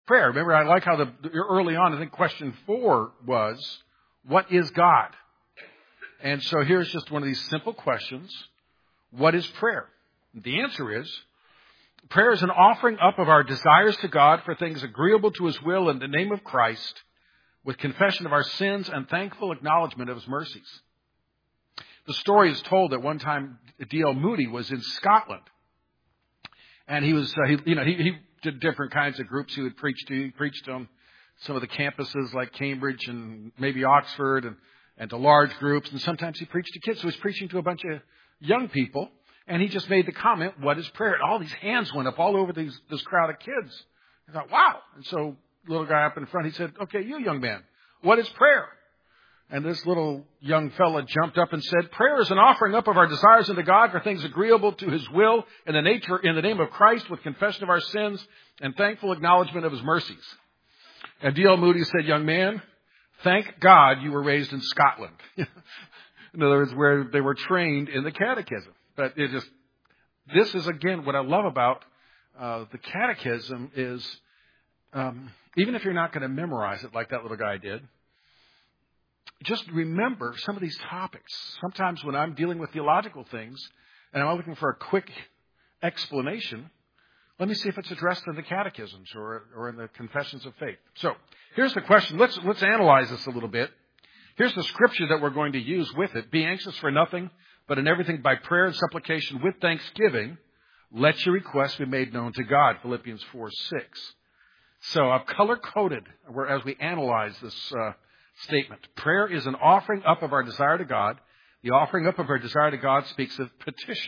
prayer. Remember, I like how early on, I think question 4 was, what is God? And so here's just one of these simple questions. What is prayer? The answer is, prayer is an offering up of our desires to God for things agreeable to His will in the name of Christ, with confession of our sins and thankful acknowledgement of His mercies. The story is told that one time D.L. Moody was in Scotland, and he did different kinds of groups he would preach to. He preached on some of the campuses like Cambridge and maybe Oxford, and to large groups, and sometimes he preached to kids. So he was preaching to a bunch of young people, and he just made the comment, what is prayer? And all these hands went up all over this crowd of kids. I thought, wow. And so the little guy up in front, he said, okay, you young man, what is prayer? And this little young fella jumped up and said, prayer is an offering up of our desires unto God for things agreeable to His will in the name of Christ, with confession of our sins and thankful acknowledgement of His mercies. And D.L. Moody said, young man, thank God you were raised in Scotland. In other words, where they were trained in the catechism. But this is again what I love about the catechism is, even if you're not going to memorize it like that little guy did, just remember some of these topics. Sometimes when I'm dealing with theological things and I'm looking for a quick explanation, let me see if it's addressed in the catechisms or in the confessions of faith. So here's the question. Let's analyze this a little bit. Here's the scripture that we're going to use with it. Be anxious for nothing, but in everything by prayer and supplication with thanksgiving, let your requests be made known to God. Philippians 4:6. So I've color-coded as we analyze this statement. Prayer is an offering up of our desire to God. The offering up of our desire to God speaks of petition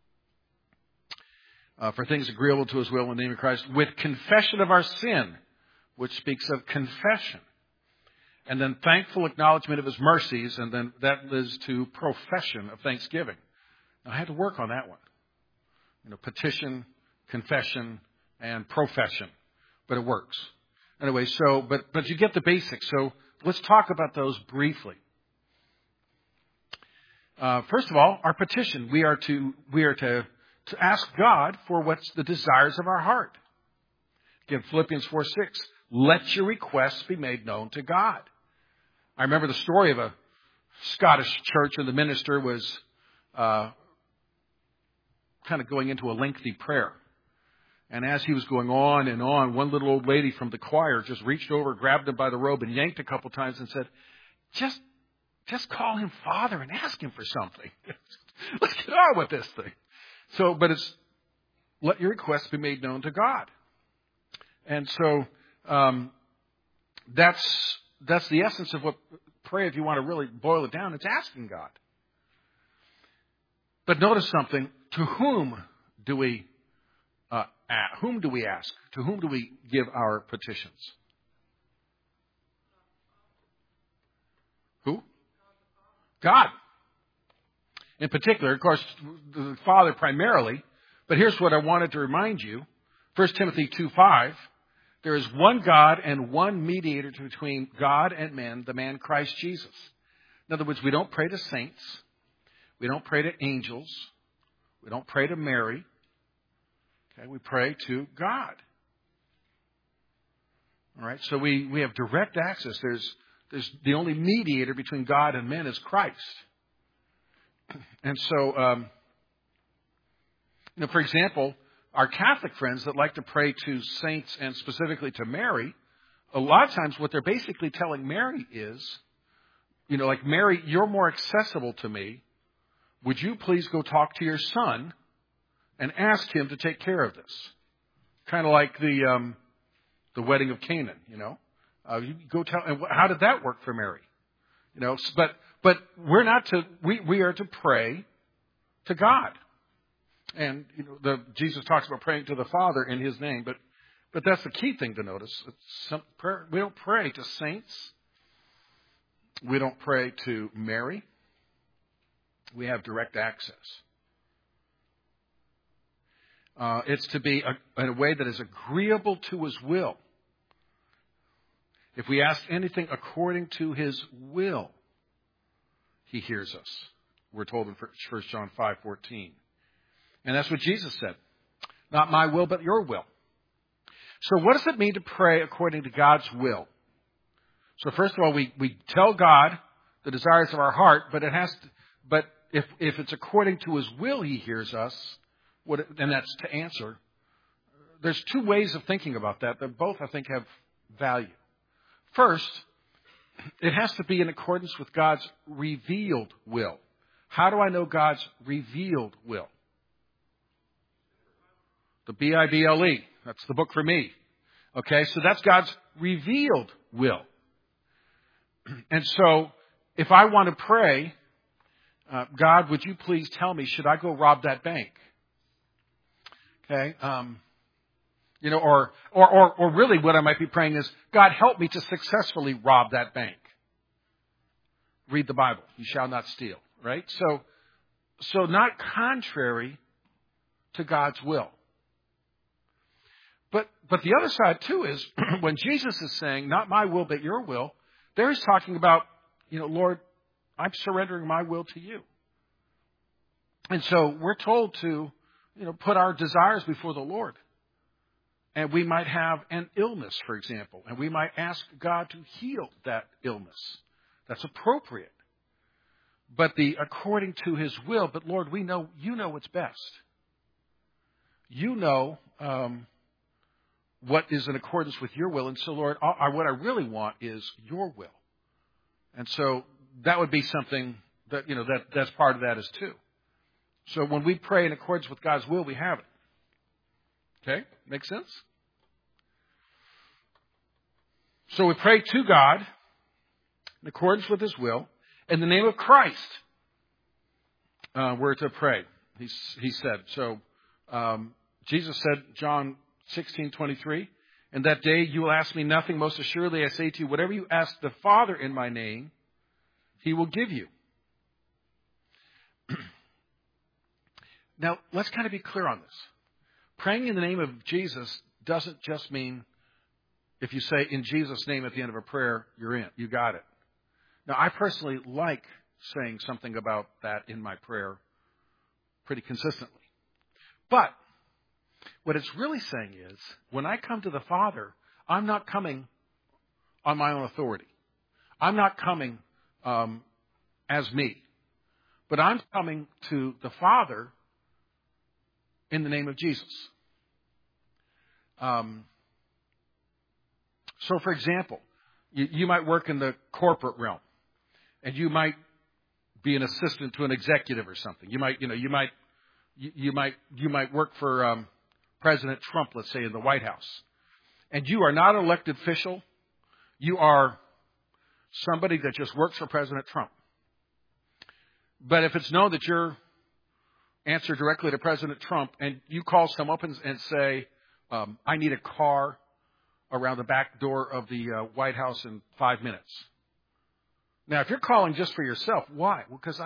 for things agreeable to His will in the name of Christ, with confession of our sin, which speaks of confession. And then thankful acknowledgement of His mercies, and then that leads to profession of thanksgiving. Now, I had to work on that one. Petition, confession, and profession. But it works. Anyway, but you get the basics. So let's talk about those briefly. First of all, our petition. We are to ask God for what's the desires of our heart. Again, Philippians 4:6. Let your requests be made known to God. I remember the story of a Scottish church where the minister was kind of going into a lengthy prayer. And as he was going on and on, one little old lady from the choir just reached over, grabbed him by the robe, and yanked a couple times and said, just call him Father and ask him for something. Let's get on with this thing. So, but it's, let your requests be made known to God. And so, that's the essence of what pray, if you want to really boil it down, it's asking God. But notice something. To whom do we ask? To whom do we give our petitions? Who? God. In particular, of course, the Father primarily. But here's what I wanted to remind you. 1 Timothy 2:5. There is one God and one mediator between God and men, the man Christ Jesus. In other words, we don't pray to saints. We don't pray to angels. We don't pray to Mary. Okay, we pray to God. All right, so we have direct access. There's the only mediator between God and men is Christ. And so, for example, our Catholic friends that like to pray to saints and specifically to Mary, a lot of times what they're basically telling Mary is, like, Mary, you're more accessible to me. Would you please go talk to your son and ask him to take care of this? Kind of like the wedding of Canaan, You go tell. And how did that work for Mary? But we're not to. We are to pray to God. And Jesus talks about praying to the Father in His name, but that's the key thing to notice. We don't pray to saints. We don't pray to Mary. We have direct access. It's to be in a way that is agreeable to His will. If we ask anything according to His will, He hears us. We're told in 1 John 5:14. And that's what Jesus said. Not my will, but your will. So what does it mean to pray according to God's will? So first of all, we tell God the desires of our heart, but if it's according to His will He hears us, and that's to answer. There's two ways of thinking about that both, I think, have value. First, it has to be in accordance with God's revealed will. How do I know God's revealed will? The Bible. That's the book for me. Okay, so that's God's revealed will. And so, if I want to pray, God, would you please tell me, should I go rob that bank? Okay, or really what I might be praying is, God, help me to successfully rob that bank. Read the Bible. You shall not steal, right? So not contrary to God's will. But the other side too is when Jesus is saying, not my will, but your will, there he's talking about, Lord, I'm surrendering my will to you. And so we're told to, put our desires before the Lord. And we might have an illness, for example, and we might ask God to heal that illness. That's appropriate. But according to His will, but Lord, we know, you know what's best. You know what is in accordance with your will. And so, Lord, what I really want is your will. And so that would be something that, that's part of that is too. So when we pray in accordance with God's will, we have it. Okay? Make sense? So we pray to God in accordance with His will. In the name of Christ, we're to pray, he said. So Jesus said, John 16:23, "In that day you will ask me nothing. Most assuredly I say to you, whatever you ask the Father in my name, He will give you." Now, let's kind of be clear on this. Praying in the name of Jesus doesn't just mean if you say in Jesus' name at the end of a prayer, you're in. You got it. Now, I personally like saying something about that in my prayer pretty consistently. But what it's really saying is, when I come to the Father, I'm not coming on my own authority. I'm not coming as me. But I'm coming to the Father in the name of Jesus. So, for example, you might work in the corporate realm, and you might be an assistant to an executive or something. You might work for President Trump, let's say, in the White House, and you are not an elected official. You are somebody that just works for President Trump. But if it's known that you're answer directly to President Trump, and you call someone up and say, I need a car around the back door of the White House in 5 minutes. Now, if you're calling just for yourself, why? Well, because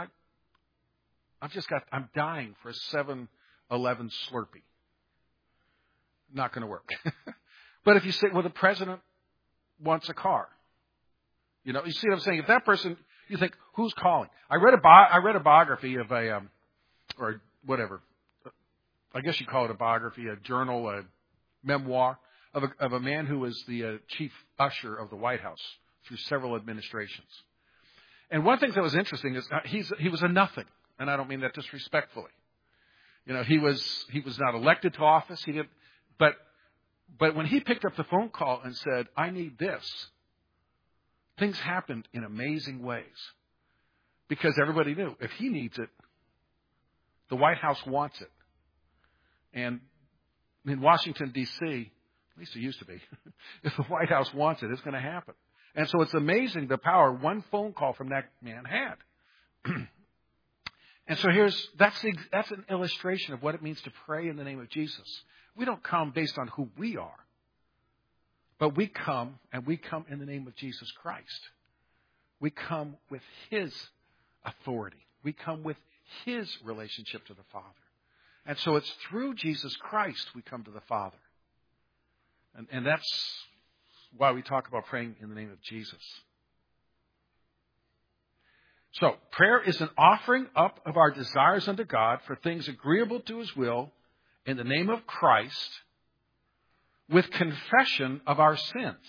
I'm dying for a 7-Eleven Slurpee. Not going to work. But if you say, well, the president wants a car. You see what I'm saying? If that person, you think, who's calling? I read a biography of or whatever. I guess you call it a biography, a journal, a memoir of a man who was the chief usher of the White House through several administrations. And one thing that was interesting is he was a nothing, and I don't mean that disrespectfully. He was not elected to office. He didn't. But when he picked up the phone call and said, "I need this," things happened in amazing ways because everybody knew if he needs it, the White House wants it. And in Washington, D.C., at least it used to be, if the White House wants it, it's going to happen. And so it's amazing the power one phone call from that man had. And so that's an illustration of what it means to pray in the name of Jesus. We don't come based on who we are, but we come in the name of Jesus Christ. We come with His authority. We come with His relationship to the Father. And so it's through Jesus Christ we come to the Father. And that's why we talk about praying in the name of Jesus. So, prayer is an offering up of our desires unto God for things agreeable to His will in the name of Christ, with confession of our sins.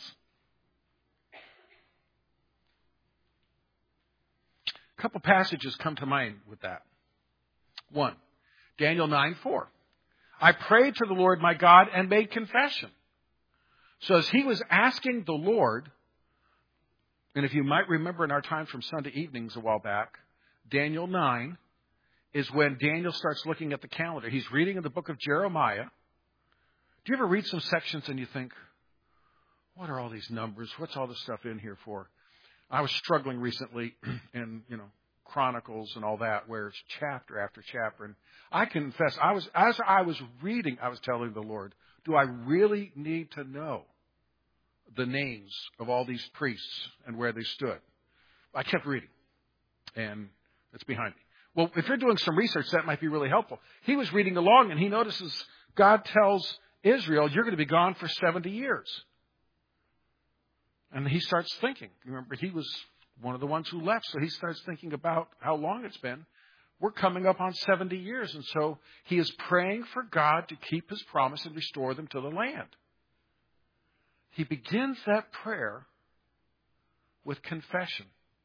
A couple passages come to mind with that. One, Daniel 9:4. I prayed to the Lord my God and made confession. So as he was asking the Lord, and if you might remember in our time from Sunday evenings a while back, Daniel 9 is when Daniel starts looking at the calendar. He's reading in the book of Jeremiah. Do you ever read some sections and you think, what are all these numbers? What's all this stuff in here for? I was struggling recently in, Chronicles and all that, where it's chapter after chapter. And I confess, as I was reading, I was telling the Lord, do I really need to know the names of all these priests and where they stood? I kept reading, and it's behind me. Well, if you're doing some research, that might be really helpful. He was reading along, and he notices God tells Israel, you're going to be gone for 70 years. And he starts thinking. Remember, he was one of the ones who left, so he starts thinking about how long it's been. We're coming up on 70 years, and so he is praying for God to keep his promise and restore them to the land. He begins that prayer with confession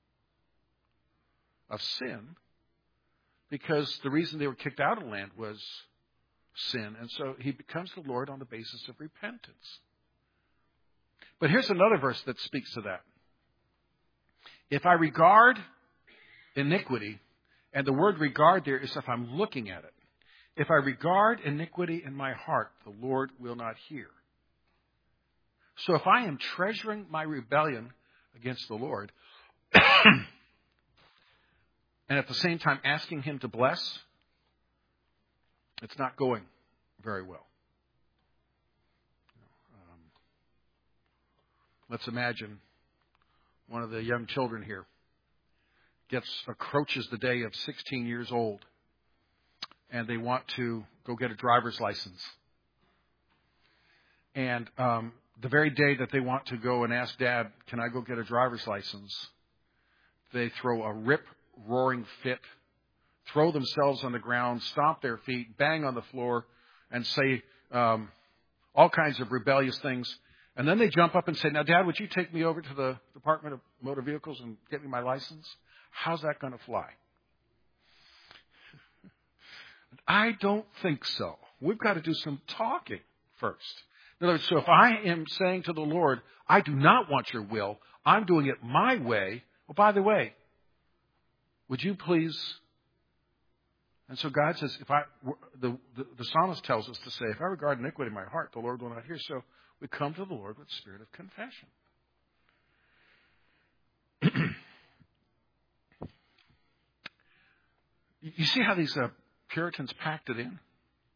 of sin, because the reason they were kicked out of the land was sin, and so he becomes the Lord on the basis of repentance. But here's another verse that speaks to that. If I regard iniquity, and the word regard there is if I'm looking at it. If I regard iniquity in my heart, the Lord will not hear. So if I am treasuring my rebellion against the Lord, and at the same time asking him to bless, it's not going very well. Let's imagine one of the young children here approaches the day of 16 years old, and they want to go get a driver's license. And the very day that they want to go and ask Dad, can I go get a driver's license, they throw a rip-roaring fit, throw themselves on the ground, stomp their feet, bang on the floor, and say all kinds of rebellious things. And then they jump up and say, now, Dad, would you take me over to the Department of Motor Vehicles and get me my license? How's that going to fly? I don't think so. We've got to do some talking first. In other words, so if I am saying to the Lord, I do not want your will, I'm doing it my way. Well, by the way, would you please? And so God says, the psalmist tells us to say, if I regard iniquity in my heart, the Lord will not hear. So we come to the Lord with the spirit of confession. You see how these Puritans packed it in?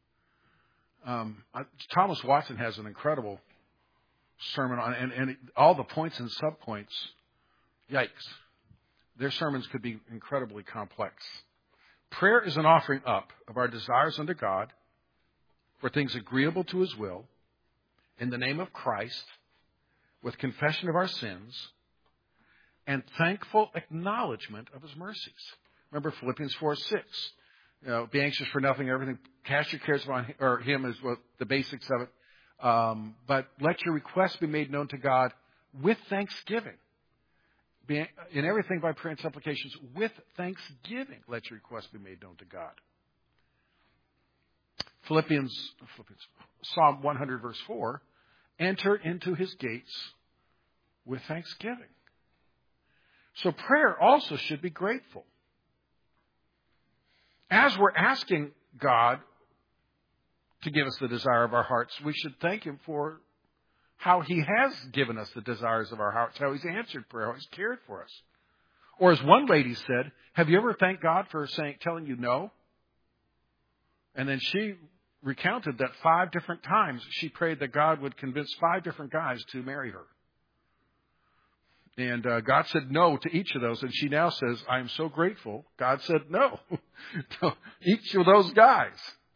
Thomas Watson has an incredible sermon on, and all the points and subpoints, yikes. Their sermons could be incredibly complex. Prayer is an offering up of our desires unto God for things agreeable to his will, in the name of Christ, with confession of our sins, and thankful acknowledgement of his mercies. Remember Philippians 4:6. Be anxious for nothing, everything. Cast your cares upon him is what the basics of it. But let your requests be made known to God with thanksgiving. In everything by prayer and supplications, with thanksgiving, let your requests be made known to God. Psalm 100 verse 4, enter into his gates with thanksgiving. So prayer also should be grateful. As we're asking God to give us the desire of our hearts, we should thank him for how he has given us the desires of our hearts, how he's answered prayer, how he's cared for us. Or as one lady said, have you ever thanked God for telling you no? And then she recounted that 5 different times she prayed that God would convince 5 different guys to marry her. And God said no to each of those. And she now says, I am so grateful. God said no to each of those guys.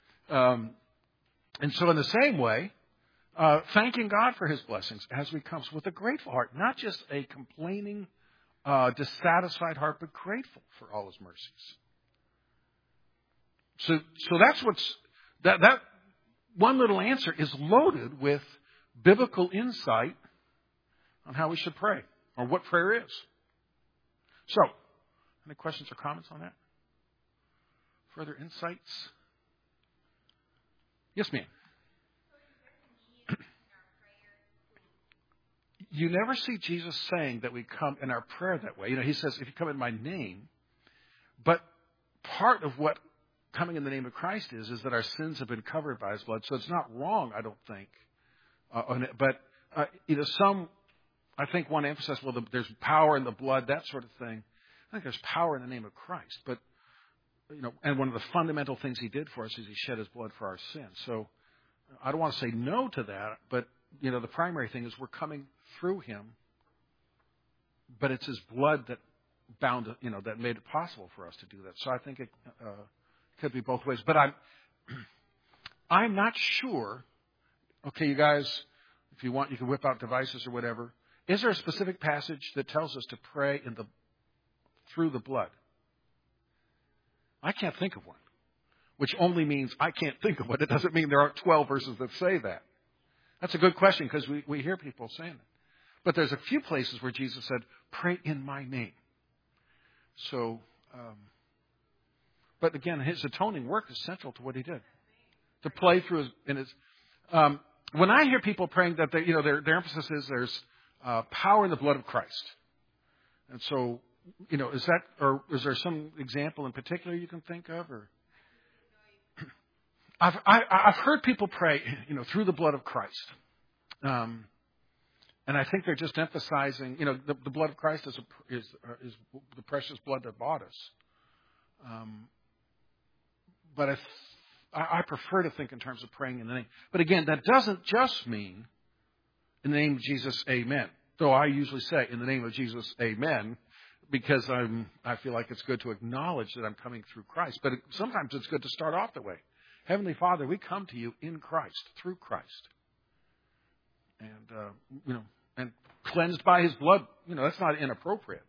And so in the same way, thanking God for his blessings as we come with a grateful heart, not just a complaining, dissatisfied heart, but grateful for all his mercies. So that's that one little answer is loaded with biblical insight on how we should pray or what prayer is. So, any questions or comments on that? Further insights? Yes, ma'am. You never see Jesus saying that we come in our prayer that way. He says, if you come in my name, but part of what coming in the name of Christ is that our sins have been covered by his blood. So it's not wrong, I don't think. Some, I think, want to emphasize, there's power in the blood, that sort of thing. I think there's power in the name of Christ. But, and one of the fundamental things he did for us is he shed his blood for our sins. So I don't want to say no to that, but, the primary thing is we're coming through him, but it's his blood that that made it possible for us to do that. So I think it could be both ways. But I'm not sure. Okay, you guys, if you want, you can whip out devices or whatever. Is there a specific passage that tells us to pray through the blood? I can't think of one, which only means I can't think of one. It doesn't mean there aren't 12 verses that say that. That's a good question because we hear people saying it. But there's a few places where Jesus said, pray in my name. So, but again, his atoning work is central to what he did. To play through his, when I hear people praying that their emphasis is there's power in the blood of Christ. And so, is that, or is there some example in particular you can think of, or? I've heard people pray, through the blood of Christ. And I think they're just emphasizing, the blood of Christ is the precious blood that bought us. But I prefer to think in terms of praying in the name. But again, that doesn't just mean in the name of Jesus, amen. Though I usually say in the name of Jesus, amen, because I feel like it's good to acknowledge that I'm coming through Christ. But sometimes it's good to start off that way. Heavenly Father, we come to you in Christ, through Christ. And, and cleansed by his blood, that's not inappropriate.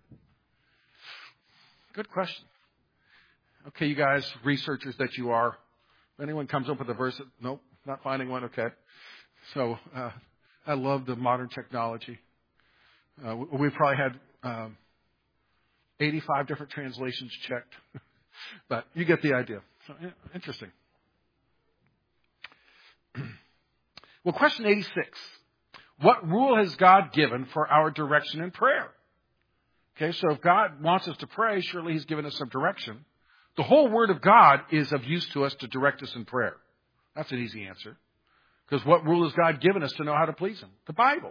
Good question. Okay, you guys, researchers that you are, if anyone comes up with a verse, nope, not finding one, okay. So, I love the modern technology. We've probably had 85 different translations checked, but you get the idea. So, yeah, interesting. Well, question 86. What rule has God given for our direction in prayer? Okay, so if God wants us to pray, surely he's given us some direction. The whole Word of God is of use to us to direct us in prayer. That's an easy answer. Because what rule has God given us to know how to please him? The Bible.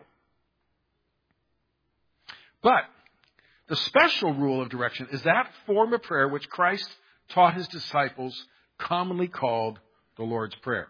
But the special rule of direction is that form of prayer which Christ taught his disciples, commonly called the Lord's Prayer.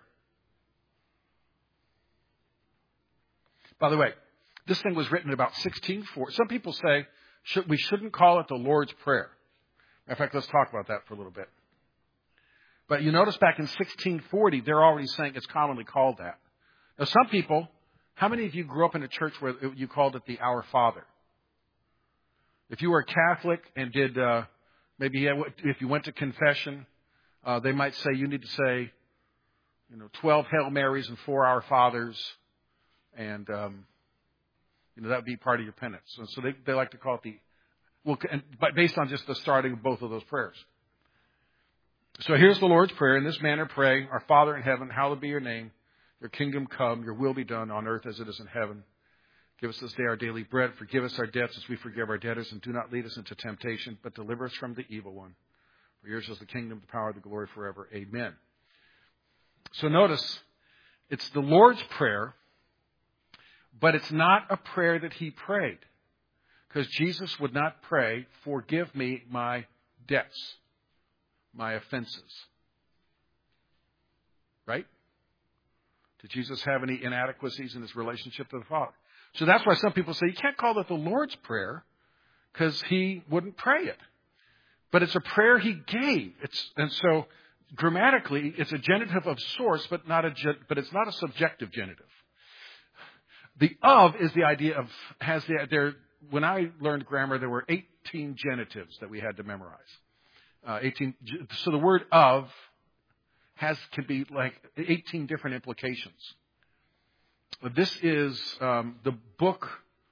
By the way, this thing was written about 1640. Some people say we shouldn't call it the Lord's Prayer. In fact, let's talk about that for a little bit. But you notice back in 1640, they're already saying it's commonly called that. Now, some people, how many of you grew up in a church where you called it the Our Father? If you were a Catholic and did, maybe if you went to confession, they might say you need to say, 12 Hail Marys and 4 Our Fathers. And, that would be part of your penance. And so they like to call it but based on just the starting of both of those prayers. So here's the Lord's Prayer. In this manner pray, Our Father in heaven, hallowed be your name. Your kingdom come, your will be done on earth as it is in heaven. Give us this day our daily bread. Forgive us our debts as we forgive our debtors. And do not lead us into temptation, but deliver us from the evil one. For yours is the kingdom, the power, the glory forever. Amen. So notice, it's the Lord's Prayer. But it's not a prayer that he prayed. Because Jesus would not pray, forgive me my debts, my offenses. Right? Did Jesus have any inadequacies in his relationship to the Father? So that's why some people say you can't call it the Lord's Prayer because he wouldn't pray it. But it's a prayer he gave. And so grammatically, it's a genitive of source, but it's not a subjective genitive. The of is the idea of, when I learned grammar, there were 18 genitives that we had to memorize. So the word of can be like 18 different implications. This is the book.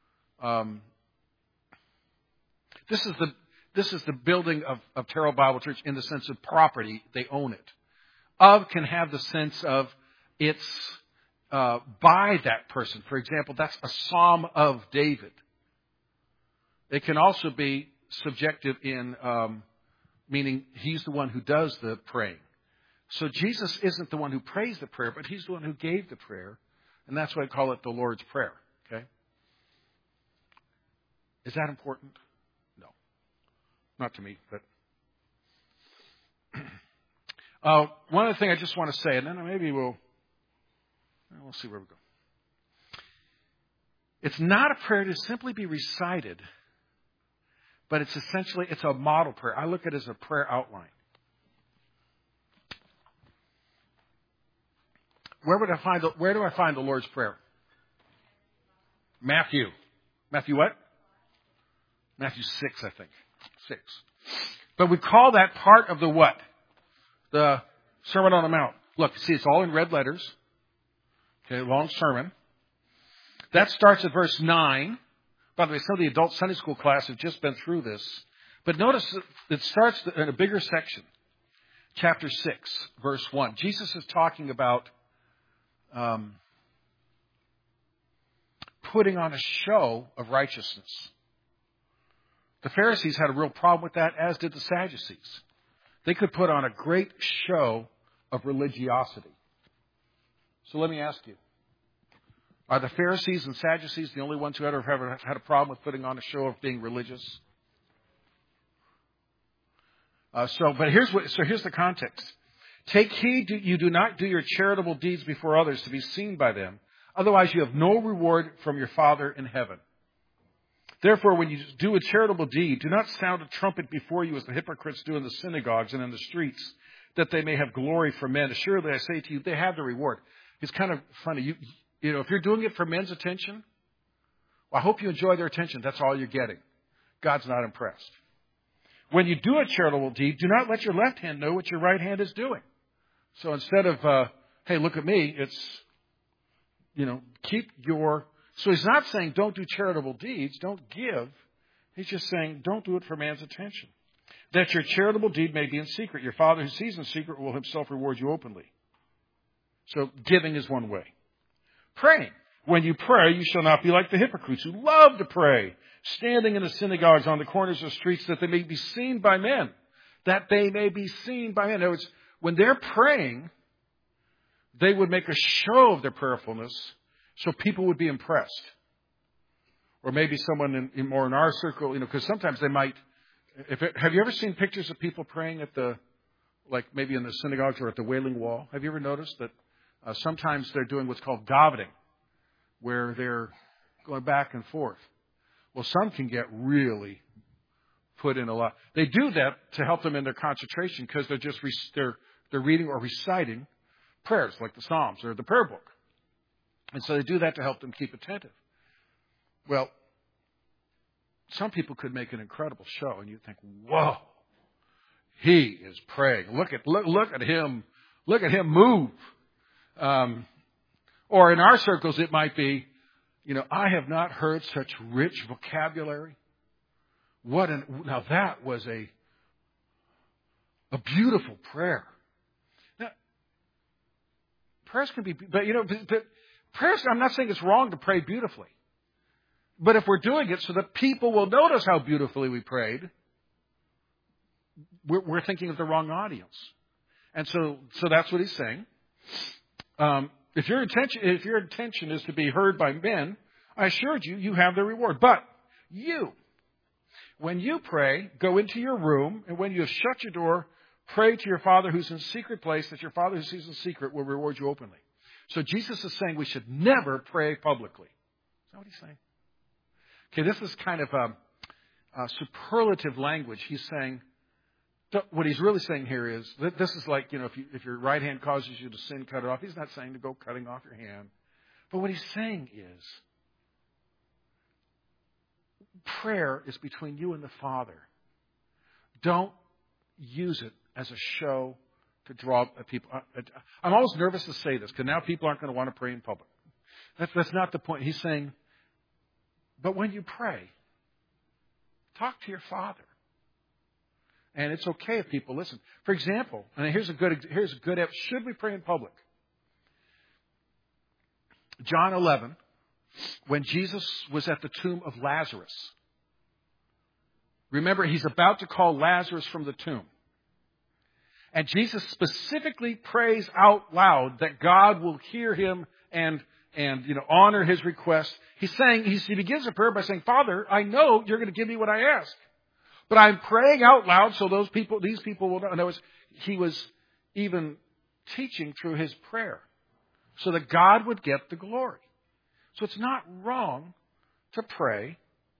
This is the building of Terrell Bible Church in the sense of property. They own it. Of can have the sense of it's by that person. For example, that's a Psalm of David. It can also be subjective in meaning he's the one who does the praying. So Jesus isn't the one who prays the prayer, but he's the one who gave the prayer. And that's why I call it the Lord's Prayer. Okay? Is that important? No. Not to me, but one other thing I just want to say, and then maybe we'll see where we go. It's not a prayer to simply be recited, but it's a model prayer. I look at it as a prayer outline. Where do I find the Lord's Prayer? Matthew. Matthew what? Matthew 6, I think. 6. But we call that part of the what? The Sermon on the Mount. Look, see, it's all in red letters. Okay, long sermon. That starts at verse 9. By the way, some of the adult Sunday school class have just been through this. But notice it starts in a bigger section. Chapter 6, verse 1. Jesus is talking about putting on a show of righteousness. The Pharisees had a real problem with that, as did the Sadducees. They could put on a great show of religiosity. So let me ask you, are the Pharisees and Sadducees the only ones who ever had a problem with putting on a show of being religious? Here's the context. Take heed you do not do your charitable deeds before others to be seen by them. Otherwise you have no reward from your Father in heaven. Therefore, when you do a charitable deed, do not sound a trumpet before you as the hypocrites do in the synagogues and in the streets, that they may have glory from men. Assuredly, I say to you, they have the reward. It's kind of funny. You know, if you're doing it for men's attention, well, I hope you enjoy their attention. That's all you're getting. God's not impressed. When you do a charitable deed, do not let your left hand know what your right hand is doing. So instead of, hey, look at me, it's, keep your... So he's not saying don't do charitable deeds, don't give. He's just saying don't do it for man's attention. That your charitable deed may be in secret. Your Father who sees in secret will himself reward you openly. So giving is one way. Praying. When you pray, you shall not be like the hypocrites who love to pray, standing in the synagogues on the corners of the streets, that they may be seen by men. That they may be seen by men. In other words, when they're praying, they would make a show of their prayerfulness so people would be impressed. Or maybe someone more in our circle, because sometimes they might... have you ever seen pictures of people praying at maybe in the synagogues or at the Wailing Wall? Have you ever noticed that sometimes they're doing what's called davening, where they're going back and forth? Well, some can get really put in a lot. They do that to help them in their concentration because they're reading or reciting prayers like the Psalms or the prayer book. And so they do that to help them keep attentive. Well, some people could make an incredible show, and you think, "Whoa, he is praying. Look at him. Look at him move." Or in our circles, it might be, I have not heard such rich vocabulary. Now that was a beautiful prayer. Now, prayers can be, but prayers. I'm not saying it's wrong to pray beautifully. But if we're doing it so that people will notice how beautifully we prayed, we're thinking of the wrong audience. And so that's what he's saying. If your intention is to be heard by men, I assured you, you have the reward. But when you pray, go into your room, and when you have shut your door, pray to your Father who's in secret place, that your Father who sees in secret will reward you openly. So Jesus is saying we should never pray publicly. Is that what he's saying? Okay, this is kind of a superlative language. He's saying, what he's really saying here is, this is like, if your right hand causes you to sin, cut it off. He's not saying to go cutting off your hand. But what he's saying is, prayer is between you and the Father. Don't use it as a show to draw people. I'm always nervous to say this, because now people aren't going to want to pray in public. That's not the point. He's saying, but when you pray, talk to your Father. And it's okay if people listen. For example, and here's a good, should we pray in public? John 11, when Jesus was at the tomb of Lazarus. Remember, he's about to call Lazarus from the tomb. And Jesus specifically prays out loud that God will hear him and honor his request. He begins a prayer by saying, Father, I know you're going to give me what I ask. But I'm praying out loud so these people will know. In other words, he was even teaching through his prayer so that God would get the glory. So it's not wrong to pray.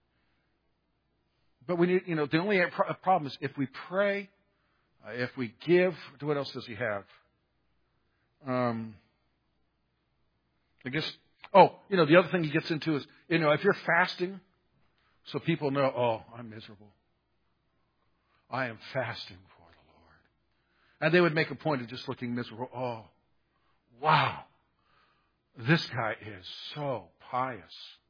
But we need, the only problem is if we pray, if we give, what else does he have? I guess, the other thing he gets into is, if you're fasting, so people know, oh, I'm miserable. I am fasting for the Lord. And they would make a point of just looking miserable. Oh, wow. This guy is so pious.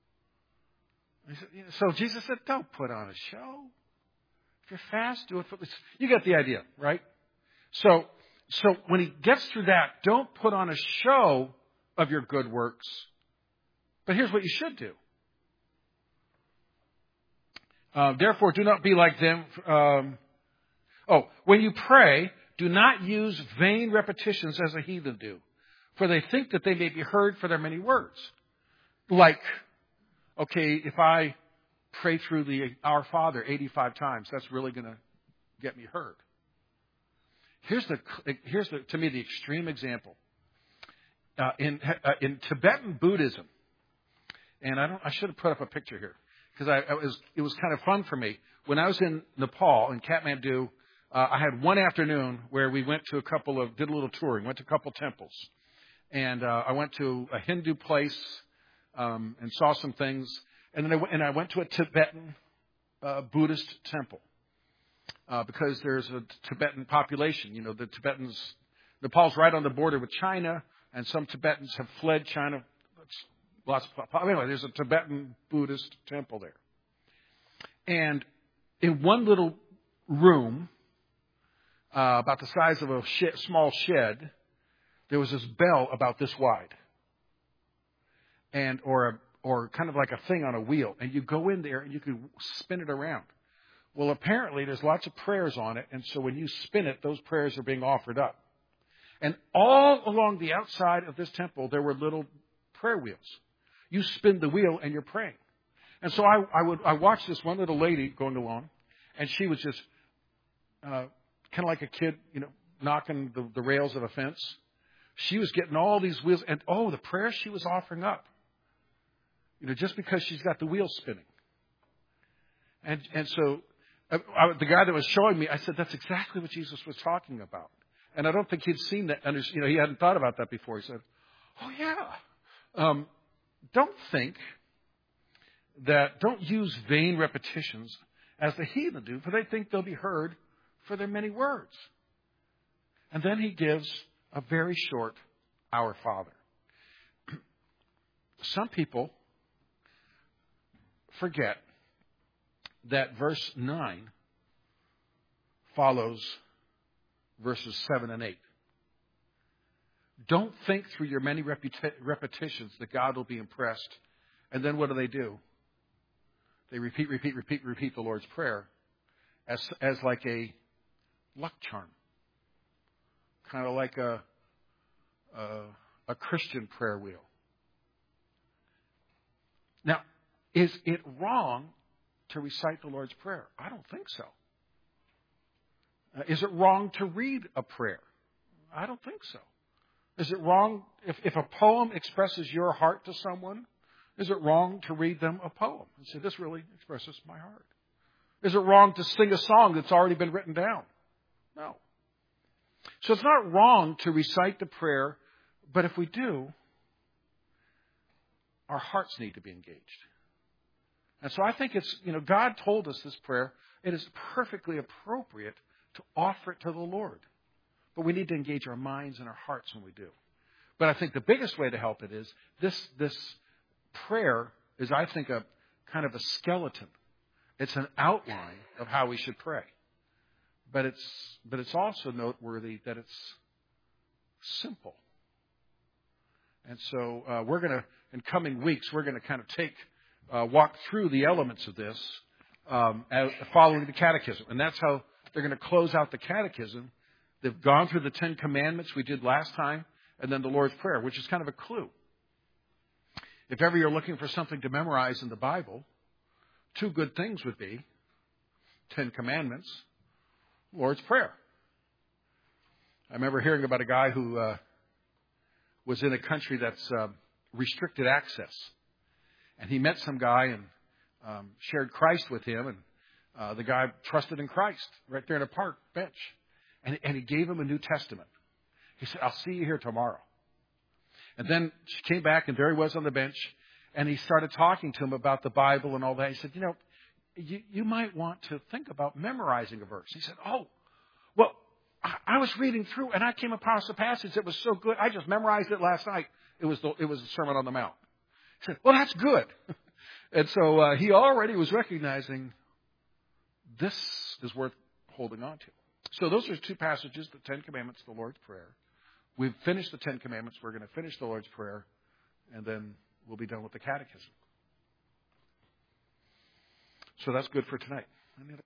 So Jesus said, don't put on a show. If you're fast, do it for... You get the idea, right? So when he gets through that, don't put on a show of your good works. But here's what you should do. Therefore, do not be like them. When you pray, do not use vain repetitions as the heathen do, for they think that they may be heard for their many words. Like, if I pray through the Our Father 85 times, that's really going to get me heard. Here's to me the extreme example. In Tibetan Buddhism, and I should have put up a picture here because it was kind of fun for me when I was in Nepal in Kathmandu. I had one afternoon where we went to did a little touring, went to a couple temples, and I went to a Hindu place and saw some things, and then I went to a Tibetan Buddhist temple because there's a Tibetan population. The Tibetans, Nepal's right on the border with China. And some Tibetans have fled China. Anyway, there's a Tibetan Buddhist temple there. And in one little room, about the size of a small shed, there was this bell about this wide, or kind of like a thing on a wheel. And you go in there and you can spin it around. Well, apparently there's lots of prayers on it, and so when you spin it, those prayers are being offered up. And all along the outside of this temple, there were little prayer wheels. You spin the wheel and you're praying. And so I watched this one little lady going along, and she was just kind of like a kid, knocking the rails of a fence. She was getting all these wheels, and the prayers she was offering up, just because she's got the wheels spinning. And so the guy that was showing me, I said, that's exactly what Jesus was talking about. And I don't think he'd seen that. He hadn't thought about that before. He said, oh, yeah. Don't use vain repetitions as the heathen do, for they think they'll be heard for their many words. And then he gives a very short Our Father. Some people forget that verse 9 follows verses 7 and 8. Don't think through your many repetitions that God will be impressed. And then what do? They repeat the Lord's Prayer as like a luck charm. Kind of like a Christian prayer wheel. Now, is it wrong to recite the Lord's Prayer? I don't think so. Is it wrong to read a prayer? I don't think so. Is it wrong if a poem expresses your heart to someone? Is it wrong to read them a poem and say, this really expresses my heart? Is it wrong to sing a song that's already been written down? No. So it's not wrong to recite the prayer, but if we do, our hearts need to be engaged. And so I think it's, God told us this prayer. It is perfectly appropriate to offer it to the Lord. But we need to engage our minds and our hearts when we do. But I think the biggest way to help it is this prayer is, I think, a kind of a skeleton. It's an outline of how we should pray. But it's also noteworthy that it's simple. And so we're going to, in coming weeks, we're going to kind of walk through the elements of this following the catechism. And that's how they're going to close out the catechism. They've gone through the 10 Commandments we did last time, and then the Lord's Prayer, which is kind of a clue. If ever you're looking for something to memorize in the Bible, 2 good things would be 10 Commandments, Lord's Prayer. I remember hearing about a guy who was in a country that's restricted access. And he met some guy and shared Christ with him, and the guy trusted in Christ right there in a park bench. And he gave him a New Testament. He said, I'll see you here tomorrow. And then she came back, and there he was on the bench, and he started talking to him about the Bible and all that. He said, you might want to think about memorizing a verse. He said, oh, well, I was reading through, and I came across a passage that was so good, I just memorized it last night. It was the Sermon on the Mount. He said, well, that's good. And so he already was recognizing this is worth holding on to. So those are 2 passages, the 10 Commandments, the Lord's Prayer. We've finished the 10 Commandments. We're going to finish the Lord's Prayer, and then we'll be done with the catechism. So that's good for tonight.